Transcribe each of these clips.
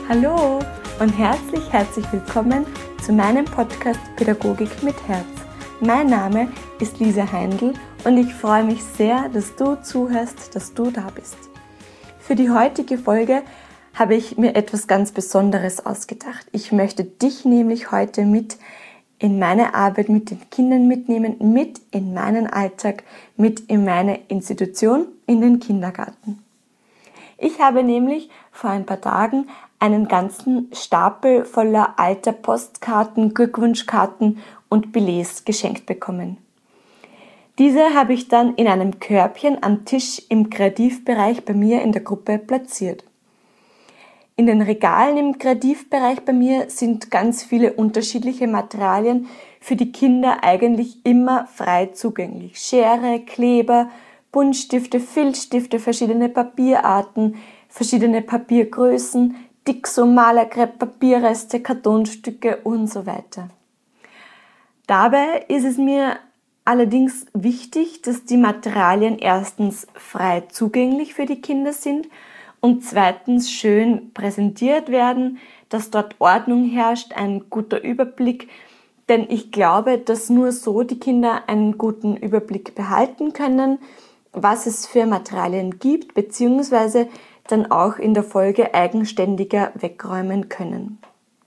Hallo und herzlich willkommen zu meinem Podcast Pädagogik mit Herz. Mein Name ist Lisa Heindl und ich freue mich sehr, dass du zuhörst, dass du da bist. Für die heutige Folge habe ich mir etwas ganz Besonderes ausgedacht. Ich möchte dich nämlich heute mit in meine Arbeit mit den Kindern mitnehmen, mit in meinen Alltag, mit in meine Institution, in den Kindergarten. Ich habe nämlich vor ein paar Tagen einen ganzen Stapel voller alter Postkarten, Glückwunschkarten und Billets geschenkt bekommen. Diese habe ich dann in einem Körbchen am Tisch im Kreativbereich bei mir in der Gruppe platziert. In den Regalen im Kreativbereich bei mir sind ganz viele unterschiedliche Materialien für die Kinder eigentlich immer frei zugänglich. Schere, Kleber, Buntstifte, Filzstifte, verschiedene Papierarten, verschiedene Papiergrößen, Dixo, Malerkrepp, Papierreste, Kartonstücke und so weiter. Dabei ist es mir allerdings wichtig, dass die Materialien erstens frei zugänglich für die Kinder sind und zweitens schön präsentiert werden, dass dort Ordnung herrscht, ein guter Überblick, denn ich glaube, dass nur so die Kinder einen guten Überblick behalten können, was es für Materialien gibt, beziehungsweise dann auch in der Folge eigenständiger wegräumen können.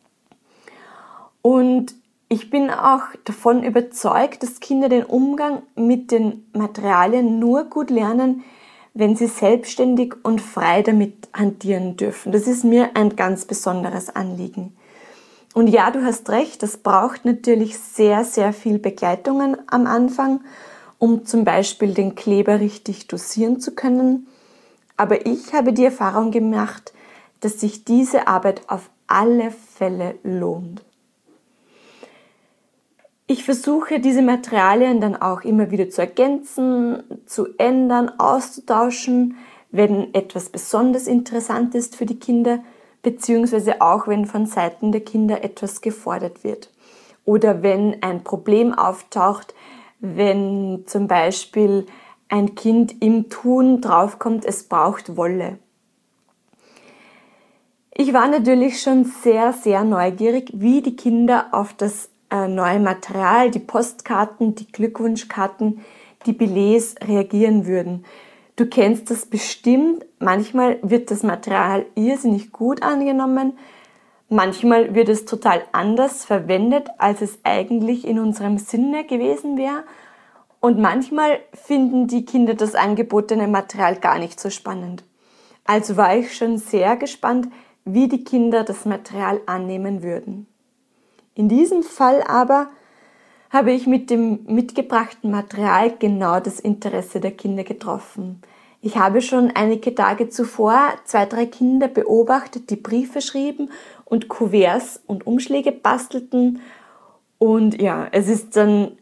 Und ich bin auch davon überzeugt, dass Kinder den Umgang mit den Materialien nur gut lernen, wenn sie selbstständig und frei damit hantieren dürfen. Das ist mir ein ganz besonderes Anliegen. Und ja, du hast recht, das braucht natürlich sehr, sehr viel Begleitungen am Anfang, um zum Beispiel den Kleber richtig dosieren zu können. Aber ich habe die Erfahrung gemacht, dass sich diese Arbeit auf alle Fälle lohnt. Ich versuche, diese Materialien dann auch immer wieder zu ergänzen, zu ändern, auszutauschen, wenn etwas besonders interessant ist für die Kinder, beziehungsweise auch wenn von Seiten der Kinder etwas gefordert wird. Oder wenn ein Problem auftaucht, wenn zum Beispiel ein Kind im Tun draufkommt, es braucht Wolle. Ich war natürlich schon sehr, sehr neugierig, wie die Kinder auf das neue Material, die Postkarten, die Glückwunschkarten, die Billets reagieren würden. Du kennst das bestimmt, manchmal wird das Material irrsinnig gut angenommen, manchmal wird es total anders verwendet, als es eigentlich in unserem Sinne gewesen wäre. Und manchmal finden die Kinder das angebotene Material gar nicht so spannend. Also war ich schon sehr gespannt, wie die Kinder das Material annehmen würden. In diesem Fall aber habe ich mit dem mitgebrachten Material genau das Interesse der Kinder getroffen. Ich habe schon einige Tage zuvor 2, 3 Kinder beobachtet, die Briefe schrieben und Kuverts und Umschläge bastelten. Und ja, es ist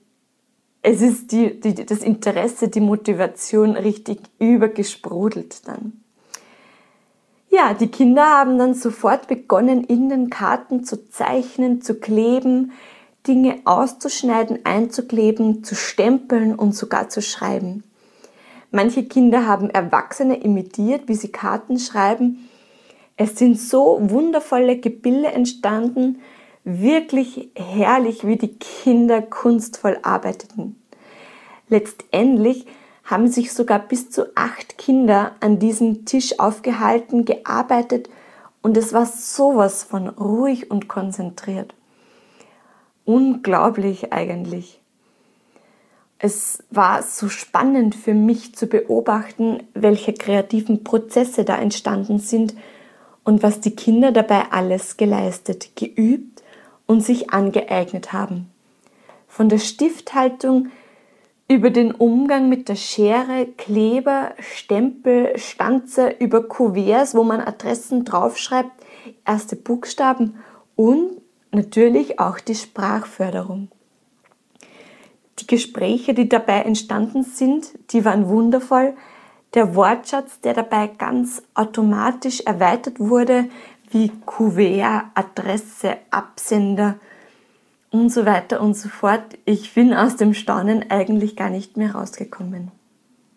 das Interesse, die Motivation richtig übergesprudelt dann. Ja, die Kinder haben dann sofort begonnen, in den Karten zu zeichnen, zu kleben, Dinge auszuschneiden, einzukleben, zu stempeln und sogar zu schreiben. Manche Kinder haben Erwachsene imitiert, wie sie Karten schreiben. Es sind so wundervolle Gebilde entstanden, wirklich herrlich, wie die Kinder kunstvoll arbeiteten. Letztendlich haben sich sogar bis zu 8 Kinder an diesem Tisch aufgehalten, gearbeitet und es war sowas von ruhig und konzentriert. Unglaublich eigentlich. Es war so spannend für mich zu beobachten, welche kreativen Prozesse da entstanden sind und was die Kinder dabei alles geleistet, geübt und sich angeeignet haben. Von der Stifthaltung über den Umgang mit der Schere, Kleber, Stempel, Stanze, über Kuverts, wo man Adressen draufschreibt, erste Buchstaben und natürlich auch die Sprachförderung. Die Gespräche, die dabei entstanden sind, die waren wundervoll. Der Wortschatz, der dabei ganz automatisch erweitert wurde, wie Kuvert, Adresse, Absender und so weiter und so fort. Ich bin aus dem Staunen eigentlich gar nicht mehr rausgekommen.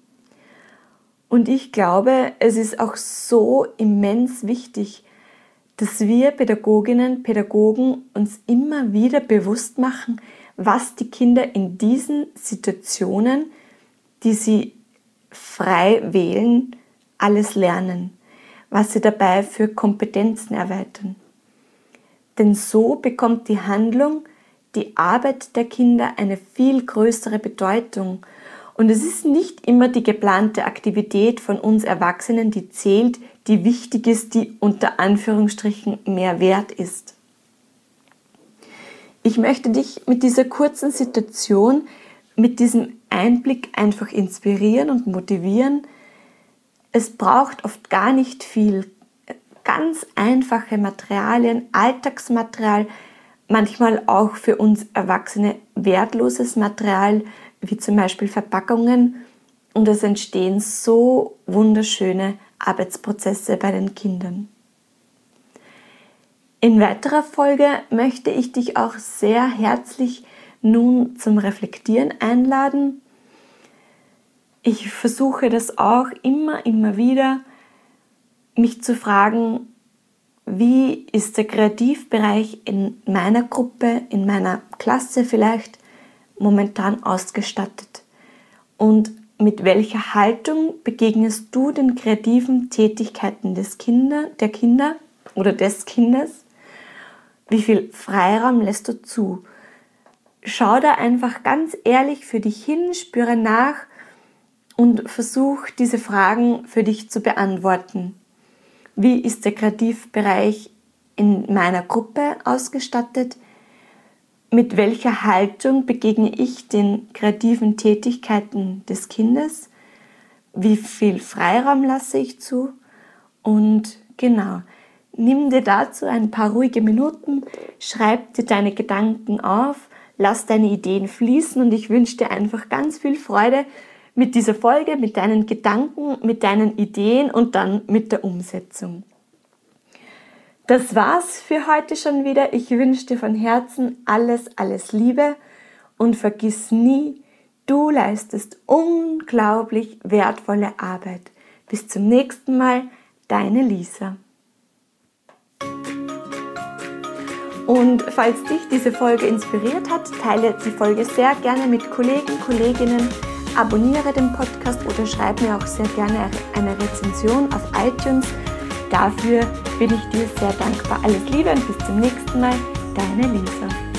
Und ich glaube, es ist auch so immens wichtig, dass wir Pädagoginnen, Pädagogen uns immer wieder bewusst machen, was die Kinder in diesen Situationen, die sie frei wählen, alles lernen, was sie dabei für Kompetenzen erweitern. Denn so bekommt die Handlung, die Arbeit der Kinder eine viel größere Bedeutung. Und es ist nicht immer die geplante Aktivität von uns Erwachsenen, die zählt, die wichtig ist, die unter Anführungsstrichen mehr wert ist. Ich möchte dich mit dieser kurzen Situation, mit diesem Einblick einfach inspirieren und motivieren. Es braucht oft gar nicht viel. Ganz einfache Materialien, Alltagsmaterial, manchmal auch für uns Erwachsene wertloses Material, wie zum Beispiel Verpackungen. Und es entstehen so wunderschöne Arbeitsprozesse bei den Kindern. In weiterer Folge möchte ich dich auch sehr herzlich nun zum Reflektieren einladen. Ich versuche das auch immer wieder, mich zu fragen, wie ist der Kreativbereich in meiner Gruppe, in meiner Klasse vielleicht momentan ausgestattet? Und mit welcher Haltung begegnest du den kreativen Tätigkeiten der Kinder oder des Kindes? Wie viel Freiraum lässt du zu? Schau da einfach ganz ehrlich für dich hin, spüre nach und versuch diese Fragen für dich zu beantworten. Wie ist der Kreativbereich in meiner Gruppe ausgestattet? Mit welcher Haltung begegne ich den kreativen Tätigkeiten des Kindes? Wie viel Freiraum lasse ich zu? Und genau, nimm dir dazu ein paar ruhige Minuten, schreib dir deine Gedanken auf, lass deine Ideen fließen und ich wünsche dir einfach ganz viel Freude mit dieser Folge, mit deinen Gedanken, mit deinen Ideen und dann mit der Umsetzung. Das war's für heute schon wieder. Ich wünsche dir von Herzen alles Liebe und vergiss nie, du leistest unglaublich wertvolle Arbeit. Bis zum nächsten Mal, deine Lisa. Und falls dich diese Folge inspiriert hat, teile die Folge sehr gerne mit Kollegen, Kolleginnen, abonniere den Podcast oder schreib mir auch sehr gerne eine Rezension auf iTunes. Dafür bin ich dir sehr dankbar. Alles Liebe und bis zum nächsten Mal, deine Lisa.